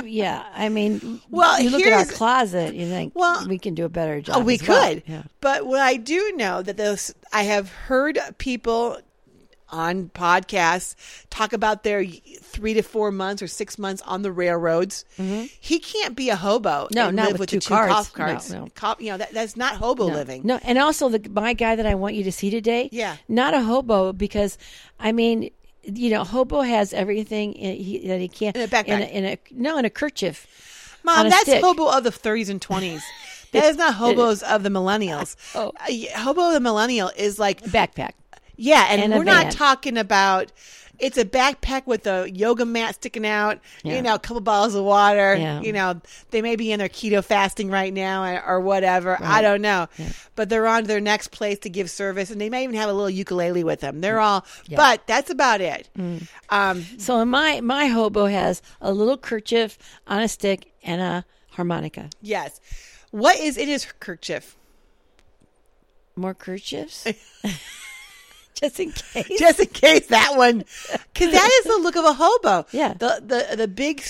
Well, you look at our here's- closet, you think, Well, we can do a better job. Oh, we as well. could. Yeah. But what I do know that I have heard people on podcasts talk about their 3 to 4 months or 6 months on the railroads. He can't be a hobo. No, and not live with the 2 cars. golf carts. No. That's not hobo living. No, and also my guy that I want you to see today, Yeah. not a hobo, because, I mean, hobo has everything that he can't. In a backpack. In a kerchief. on Mom, a that's stick. hobo of the 30s and 20s. That is not hobos of the millennials. Oh. Hobo of the millennial is like, Backpack. yeah, and a we're not van. talking about, it's a backpack with a yoga mat sticking out, Yeah. a couple bottles of water. Yeah. They may be in their keto fasting right now or whatever. I don't know. Yeah. But they're on to their next place to give service, and they may even have a little ukulele with them. They're all, but that's about it. So my hobo has a little kerchief on a stick and a harmonica. Yes. What is in his kerchief? More kerchiefs? Just in case. Just in case that one, because that is the look of a hobo. Yeah. The big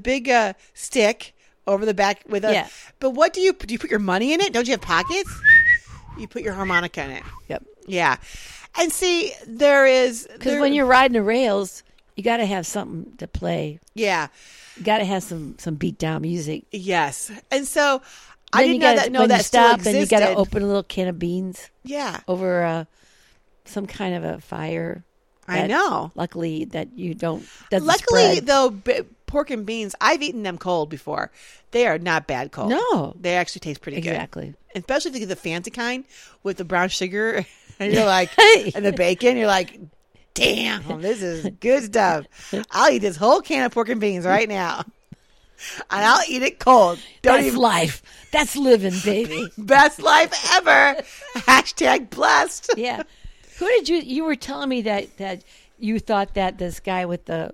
stick over the back with a. Yeah. But what do you put your money in it? Don't you have pockets? You put your harmonica in it. Yep. Yeah. And see, there is Because when you're riding the rails, you got to have something to play. yeah, You got to have some beat down music. yes, and so I Then didn't you gotta, know when that you still stop, existed. and you got to open a little can of beans Yeah, over some kind of a fire. I that, know. Luckily, that you don't. Doesn't Luckily, spread. though, pork and beans, I've eaten them cold before. They are not bad cold. No. They actually taste pretty good. Exactly. Especially if you get the fancy kind with the brown sugar, and you're like, and the bacon, you're like, damn, this is good stuff. I'll eat this whole can of pork and beans right now. And I'll eat it cold. That's life. That's living, baby. Best life ever. Hashtag blessed. Yeah. Who did you were telling me that you thought that this guy with the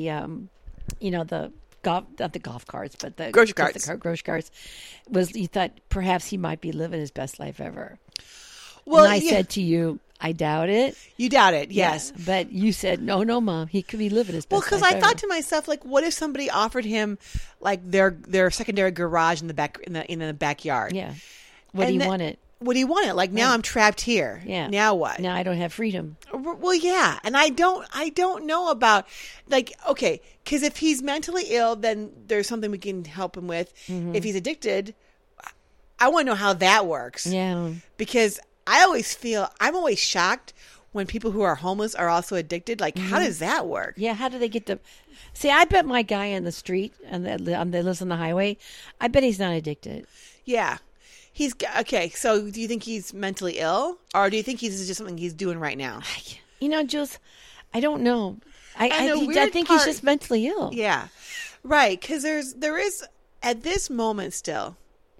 the golf, not the golf carts, but the Grocery carts. the grocery carts, you thought perhaps he might be living his best life ever. Well, And I yeah, said to you, I doubt it. you doubt it. Yes. Yeah, but you said, no, Mom, he could be living his best Well, life because I ever. thought to myself, like, what if somebody offered him like their secondary garage in the back in the backyard? Yeah. What do And you then- want it? What do you want it? Like now I'm trapped here. Yeah. Now what? Now I don't have freedom. Well, yeah, and I don't know about like okay, because if he's mentally ill, then there's something we can help him with. If he's addicted, I want to know how that works. Yeah. Because I'm always shocked when people who are homeless are also addicted. Like, how does that work? Yeah, how do they get the... See, I bet my guy in the street and that lives on the highway, I bet he's not addicted. Yeah. He's okay. So, do you think he's mentally ill, or do you think he's just something he's doing right now? Jules, I don't know. I weird think part- he's just mentally ill. Yeah, right. Because there is at this moment still,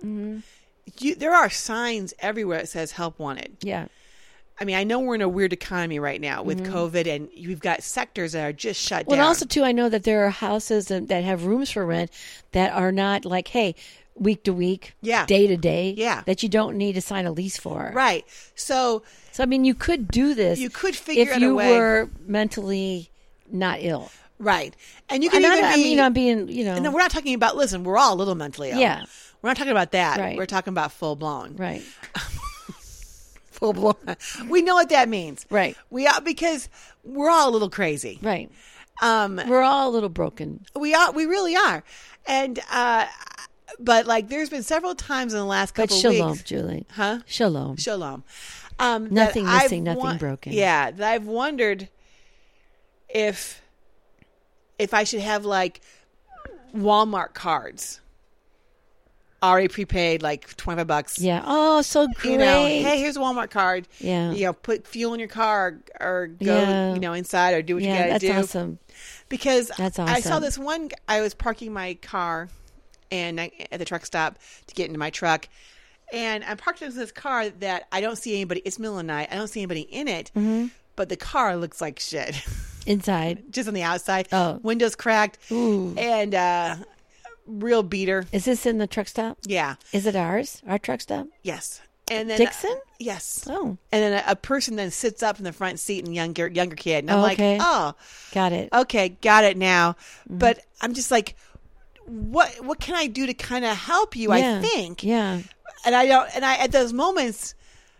there are signs everywhere that says help wanted. Yeah. I mean, I know we're in a weird economy right now with COVID, and we've got sectors that are just shut down. Well, also, too, I know that there are houses that have rooms for rent that are not like, hey, week to week, Yeah. day to day, Yeah. that you don't need to sign a lease for. Right. So So I mean, you could do this. you could figure if out you a way. were mentally not ill. Right. And you can And even I be. mean, I'm being, and we're not talking about, listen, we're all a little mentally ill. Yeah. We're not talking about that. Right. We're talking about full blown. right, Full blown. We know what that means. right, Because we're all a little crazy. right. Um, We're all a little broken. we really are. And, but like, there's been several times in the last But couple of shalom, weeks. Julie. Huh? Shalom. Shalom. Nothing that missing, I've nothing broken. Yeah, that I've wondered if I should have like Walmart cards already prepaid, like $25. Yeah. Oh, so great. You know, hey, here's a Walmart card. Yeah. You know, put fuel in your car or go, Yeah. you know, inside or do what you Yeah, got to that's do. awesome. Because That's I saw awesome. this one. I was parking my car at the truck stop to get into my truck, and I'm parked into this car that I don't see anybody. It's middle of the night. I don't see anybody in it, Mm-hmm. but the car looks like shit. Inside. Just on the outside, Oh. windows cracked, Ooh. and real beater. Is this in the truck stop? Yeah. Is it ours? Our truck stop? Yes. And then Dixon? yes. Oh, And then a person then sits up in the front seat, and younger kid, and I'm Oh, like, okay. oh. got it. Okay, got it now. Mm-hmm. But I'm just like, what can I do to kind of help you? Yeah. I think, Yeah. and I don't. And I at those moments,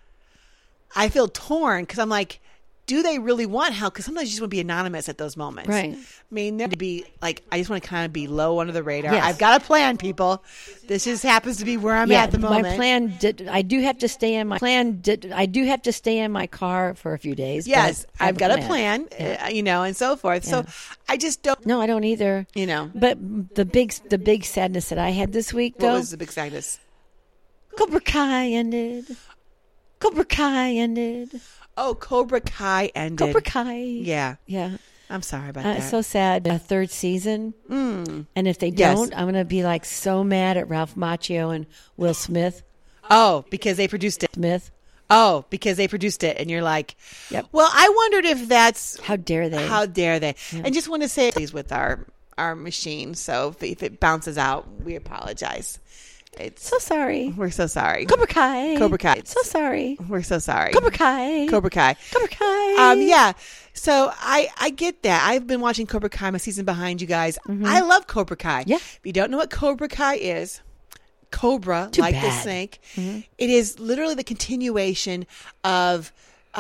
I feel torn because I'm like, do they really want help? Because sometimes you just want to be anonymous at those moments, Right. I mean, there to be like, I just want to kind of be low under the radar. Yes. I've got a plan, people. This just happens to be where I'm Yeah, at the moment. my plan. I do have to stay in my plan. I do have to stay in my car for a few days. Yes, but I have I've got a plan, Yeah. you know, and so forth. Yeah. So I just don't, No, I don't either. you know. But the big sadness that I had this week, What though, was the big sadness? Cobra Kai ended. Cobra Kai ended. Oh, Cobra Kai ended. Cobra Kai. Yeah. Yeah. I'm sorry about that. It's so sad. A third season. And if they Yes. don't, I'm going to be like so mad at Ralph Macchio and Will Smith. Oh, because they produced it. Smith. Oh, because they produced it. And you're like, Yep. well, I wondered if that's, How dare they? how dare they? And just want to say, please, with our machine. So if it bounces out, we apologize. It's So sorry. We're so sorry. Cobra Kai. Cobra Kai. So sorry. We're so sorry. Cobra Kai. Cobra Kai. Cobra Kai. Yeah. So I get that. I've been watching Cobra Kai. I'm a season behind you guys. I love Cobra Kai. Yeah. If you don't know what Cobra Kai is, Cobra, Too like the bad. snake, it is literally the continuation of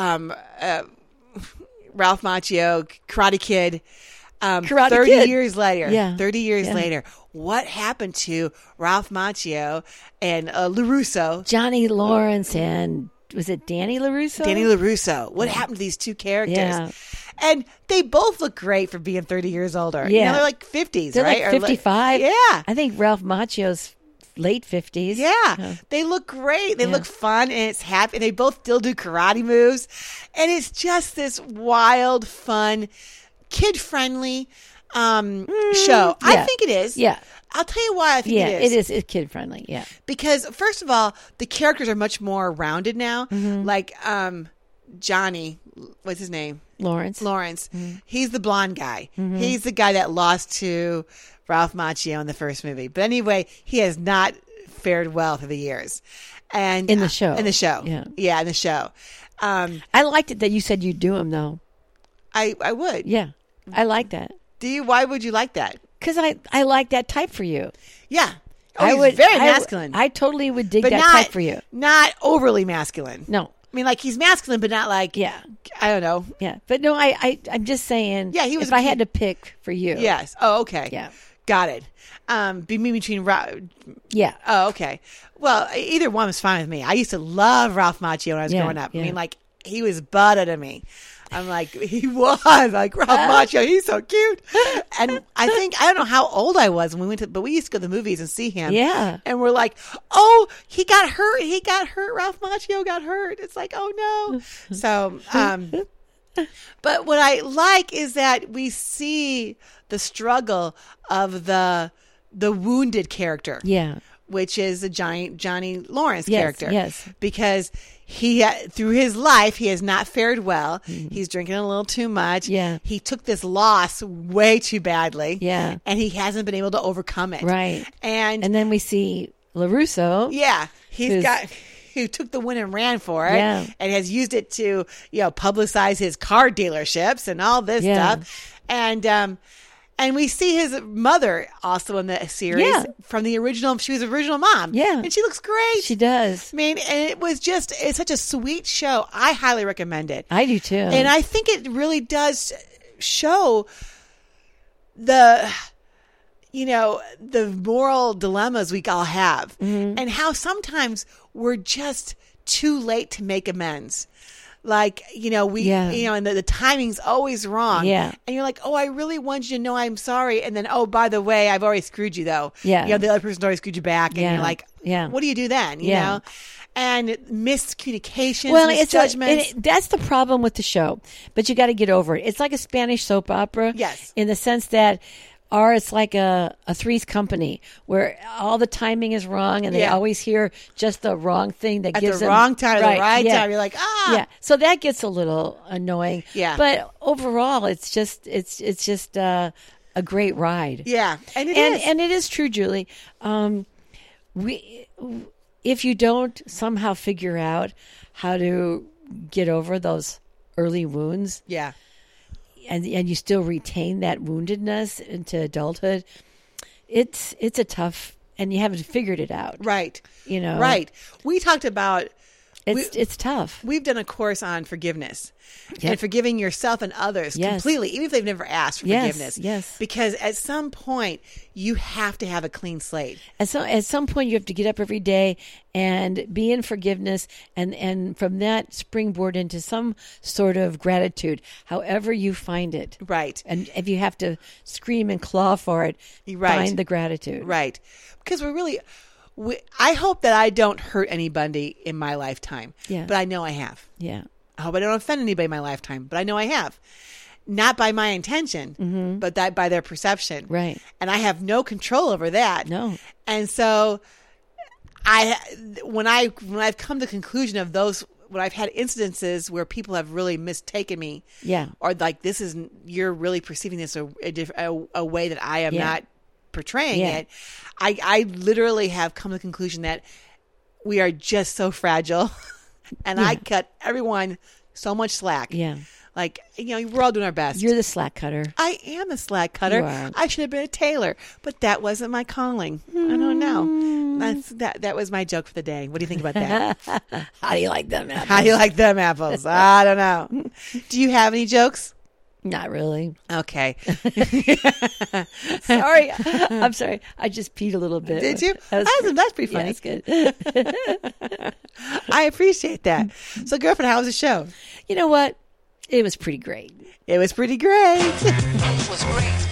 Ralph Macchio, Karate Kid. Karate 30 Kid. years later. Yeah. 30 years Yeah. later. What happened to Ralph Macchio and LaRusso? Johnny Lawrence and was it Danny LaRusso? Danny LaRusso. What happened to these two characters? Yeah. And they both look great for being 30 years older. You Yeah. know, they're like 50s, They're right? like 55. Yeah. I think Ralph Macchio's late 50s. Yeah. They look great. They Yeah. look fun and it's happy. They both still do karate moves. And it's just this wild, fun, kid-friendly show. I yeah. think it is. Yeah. I'll tell you why I think Yeah, it is. it is. It's kid friendly. Yeah. Because first of all, the characters are much more rounded now. Mm-hmm. Like Johnny, what's his name? Lawrence. He's the blonde guy. Mm-hmm. He's the guy that lost to Ralph Macchio in the first movie. But anyway, he has not fared well through the years. And In the show. in the show, Yeah. in the show. I liked it that you said you'd do him though. I would. Yeah. I like that. Do you? Why would you like that? Because I like that type for you. Yeah. Oh, I he's would very I- masculine, I totally would dig but that not type for you. Not overly masculine. No. I mean, like he's masculine, but not like Yeah. I don't know. Yeah. But no, I'm just saying. Yeah, he was If I had to pick for you. Yes. Oh, okay. Yeah. Got it. Be me between. Yeah. Oh, okay. Well, either one was fine with me. I used to love Ralph Macchio when I was Yeah, growing up. yeah. I mean, like he was butter to me. I'm like, he was like Ralph Macchio. He's so cute. And I don't know how old I was when we went to, but we used to go to the movies and see him. Yeah. And we're like, oh, he got hurt. He got hurt. Ralph Macchio got hurt. It's like, oh no. So, but what I like is that we see the struggle of the wounded character. Yeah. Which is the giant Johnny Lawrence Yes, character. yes. Because through his life, he has not fared well. He's drinking a little too much. Yeah. He took this loss way too badly. Yeah. And he hasn't been able to overcome it. Right. And And then we see LaRusso. Yeah, Who's- who took the win and ran for it, Yeah. and has used it to publicize his car dealerships and all this Yeah. stuff, and we see his mother also in the series Yeah. from the original. She was the original mom, Yeah. and she looks great. She does. I mean, and it's such a sweet show. I highly recommend it. I do too. And I think it really does show the moral dilemmas we all have, and how sometimes we're just too late to make amends. Like, and the timing's always wrong. Yeah. And you're like, oh, I really want you to know I'm sorry. And then, oh, by the way, I've already screwed you though. Yeah. The other person's already screwed you back. And Yeah. you're like, Yeah. what do you do then? You Yeah. know? And miscommunications, Well, misjudgments. that's the problem with the show, but you got to get over it. It's like a Spanish soap opera. Yes. In the sense that, or it's like a Three's Company where all the timing is wrong and they Yeah. always hear just the wrong thing that At gives the them wrong time, right, the right yeah. time. You're like, Yeah, so that gets a little annoying. Yeah. but overall, it's just a great ride. Yeah. And it is. And it is true, Julie. If you don't somehow figure out how to get over those early wounds, Yeah. and you still retain that woundedness into adulthood, it's a tough, and you haven't figured it out. Right. You know, Right. We talked about, It's tough. we've done a course on forgiveness Yep. and forgiving yourself and others Yes. completely, even if they've never asked for Yes, forgiveness. yes. Because at some point, you have to have a clean slate. At some point, you have to get up every day and be in forgiveness, and from that springboard into some sort of gratitude, however you find it. Right. And if you have to scream and claw for it, Right. find the gratitude. Right. Because I hope that I don't hurt anybody in my lifetime. Yeah. But I know I have. Yeah. I hope I don't offend anybody in my lifetime, but I know I have. Not by my intention, but that by their perception. Right. And I have no control over that. No. And so when I've come to the conclusion of those, when I've had incidences where people have really mistaken me, Yeah. or like you're really perceiving this a way that I am Yeah. not portraying Yeah. it, I literally have come to the conclusion that we are just so fragile, and I cut everyone so much slack. Yeah. Like, we're all doing our best. You're the slack cutter. I am a slack cutter. You are. I should have been a tailor, but that wasn't my calling. I don't know. That was my joke for the day. What do you think about that? How do you like them apples? How do you like them apples? I don't know. Do you have any jokes? Not really. Okay. Sorry. I'm sorry. I just peed a little bit. Did you? That was That's pretty funny. Yeah, that's good. I appreciate that. So, girlfriend, how was the show? You know what? It was pretty great. It was pretty great. It was great.